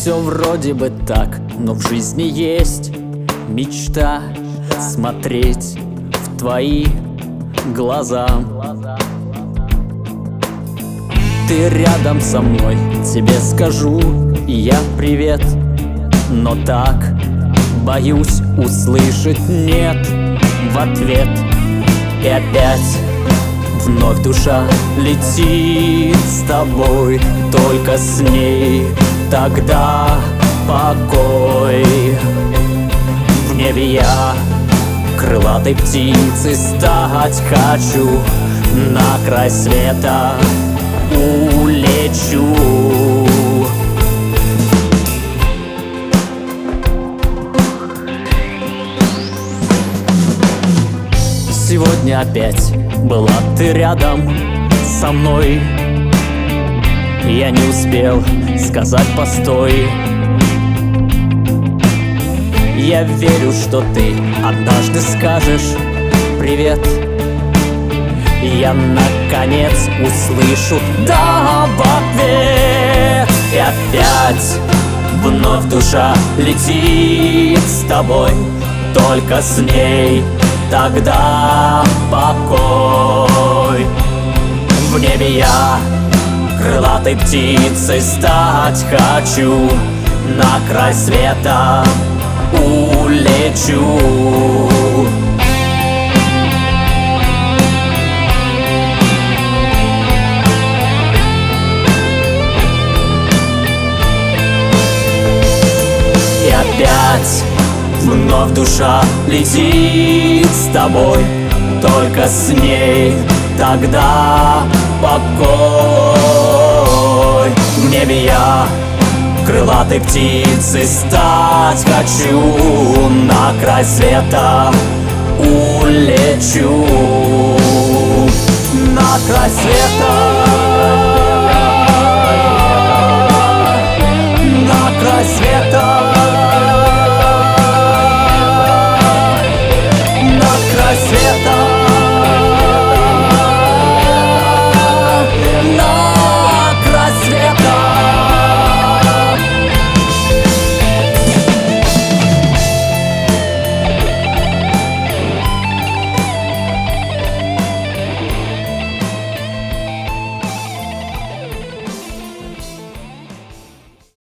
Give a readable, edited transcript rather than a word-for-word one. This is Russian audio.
Все вроде бы так, но в жизни есть мечта смотреть в твои глаза. Ты рядом со мной, тебе скажу я привет, но так боюсь услышать нет в ответ. И опять вновь душа летит с тобой, только с ней тогда покой. В небе я крылатой птицей стать хочу, на край света улечу. Сегодня опять была ты рядом со мной. Я не успел сказать постой. Я верю, что ты однажды скажешь привет. Я наконец услышу да в ответ. И опять вновь душа летит с тобой, только с ней тогда покой. В небе я крылатой птицей стать хочу, на край света улечу. И опять вновь душа летит с тобой, только с ней тогда покой. В небе я крылатой птицей стать хочу, на край света улечу, на край света.